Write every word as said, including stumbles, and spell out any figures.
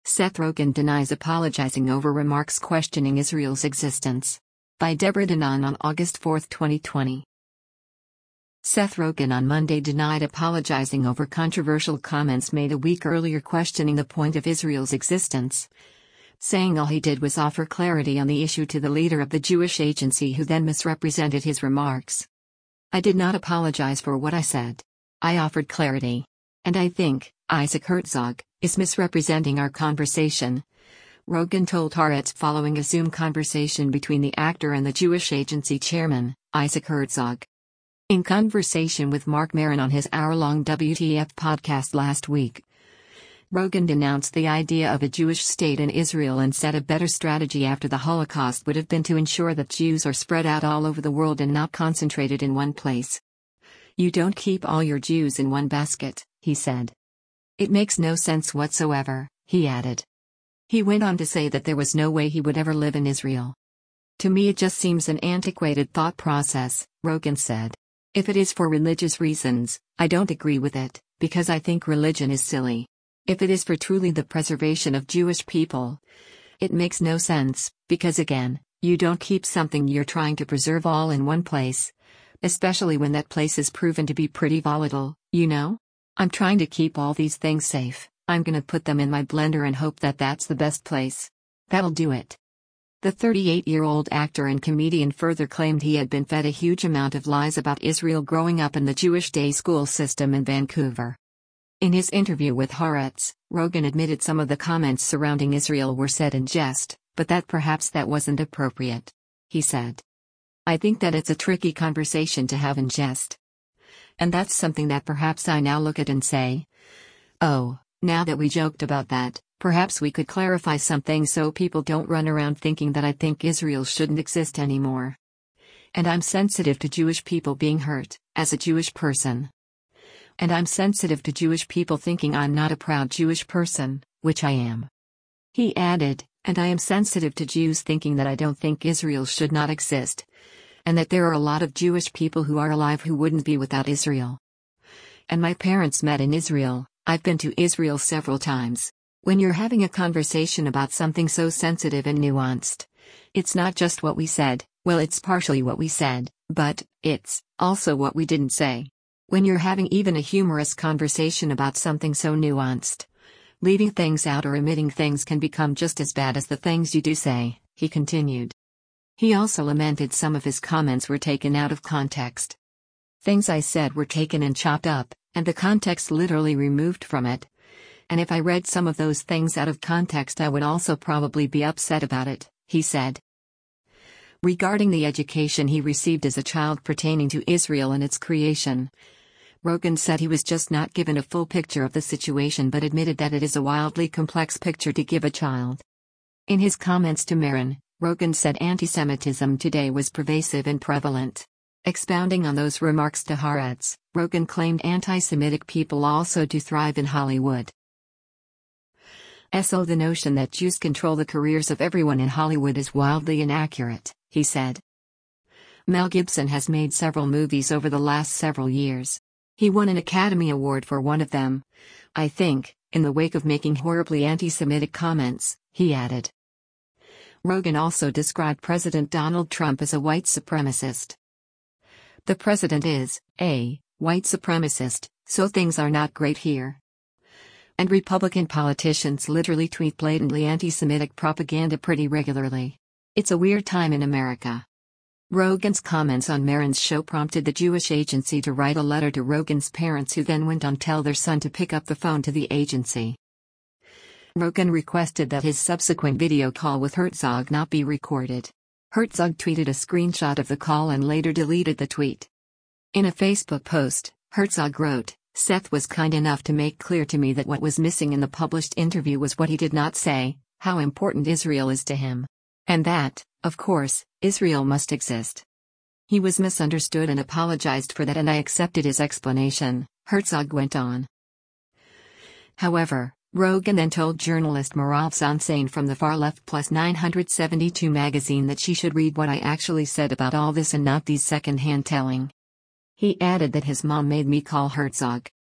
Seth Rogen denies apologizing over remarks questioning Israel's existence. By Deborah Danon on August fourth, twenty twenty. Seth Rogen on Monday denied apologizing over controversial comments made a week earlier questioning the point of Israel's existence, saying all he did was offer clarity on the issue to the leader of the Jewish Agency, who then misrepresented his remarks. "I did not apologize for what I said. I offered clarity. And I think Isaac Herzog is misrepresenting our conversation," Rogen told Haaretz following a Zoom conversation between the actor and the Jewish Agency chairman, Isaac Herzog. In conversation with Marc Maron on his hour-long W T F podcast last week, Rogen denounced the idea of a Jewish state in Israel and said a better strategy after the Holocaust would have been to ensure that Jews are spread out all over the world and not concentrated in one place. "You don't keep all your Jews in one basket," he said. "It makes no sense whatsoever," he added. He went on to say that there was no way he would ever live in Israel. "To me it just seems an antiquated thought process," Rogen said. "If it is for religious reasons, I don't agree with it, because I think religion is silly. If it is for truly the preservation of Jewish people, it makes no sense, because again, you don't keep something you're trying to preserve all in one place, especially when that place is proven to be pretty volatile, you know? I'm trying to keep all these things safe. I'm gonna put them in my blender and hope that that's the best place. That'll do it." The thirty-eight-year-old actor and comedian further claimed he had been fed a huge amount of lies about Israel growing up in the Jewish day school system in Vancouver. In his interview with Haaretz, Rogen admitted some of the comments surrounding Israel were said in jest, but that perhaps that wasn't appropriate. He said, "I think that it's a tricky conversation to have in jest. And that's something that perhaps I now look at and say, oh, now that we joked about that, perhaps we could clarify something so people don't run around thinking that I think Israel shouldn't exist anymore. And I'm sensitive to Jewish people being hurt, as a Jewish person. And I'm sensitive to Jewish people thinking I'm not a proud Jewish person, which I am." He added, "And I am sensitive to Jews thinking that I don't think Israel should not exist, and that there are a lot of Jewish people who are alive who wouldn't be without Israel. And my parents met in Israel. I've been to Israel several times. When you're having a conversation about something so sensitive and nuanced, it's not just what we said, well, it's partially what we said, but it's also what we didn't say. When you're having even a humorous conversation about something so nuanced, leaving things out or omitting things can become just as bad as the things you do say," he continued. He also lamented some of his comments were taken out of context. "Things I said were taken and chopped up, and the context literally removed from it. And if I read some of those things out of context I would also probably be upset about it," he said. Regarding the education he received as a child pertaining to Israel and its creation, Rogen said he was just not given a full picture of the situation but admitted that it is a wildly complex picture to give a child. In his comments to Maron, Rogen said anti-Semitism today was pervasive and prevalent. Expounding on those remarks to Haaretz, Rogen claimed anti-Semitic people also do thrive in Hollywood. So the notion that Jews control the careers of everyone in Hollywood is wildly inaccurate, he said. Mel Gibson has made several movies over the last several years. He won an Academy Award for one of them, I think, in the wake of making horribly anti-Semitic comments, he added. Rogen also described President Donald Trump as a white supremacist. "The president is a white supremacist, so things are not great here. And Republican politicians literally tweet blatantly anti-Semitic propaganda pretty regularly. It's a weird time in America." Rogen's comments on Maron's show prompted the Jewish Agency to write a letter to Rogen's parents, who then went on to tell their son to pick up the phone to the agency. Rogen requested that his subsequent video call with Herzog not be recorded. Herzog tweeted a screenshot of the call and later deleted the tweet. In a Facebook post, Herzog wrote, "Seth was kind enough to make clear to me that what was missing in the published interview was what he did not say, how important Israel is to him. And that, of course, Israel must exist. He was misunderstood and apologized for that, and I accepted his explanation," Herzog went on. However, Rogen then told journalist Merav Zonsain from the Far Left Plus nine seventy-two magazine that she should read what I actually said about all this and not these second-hand telling. He added that his mom made me call Herzog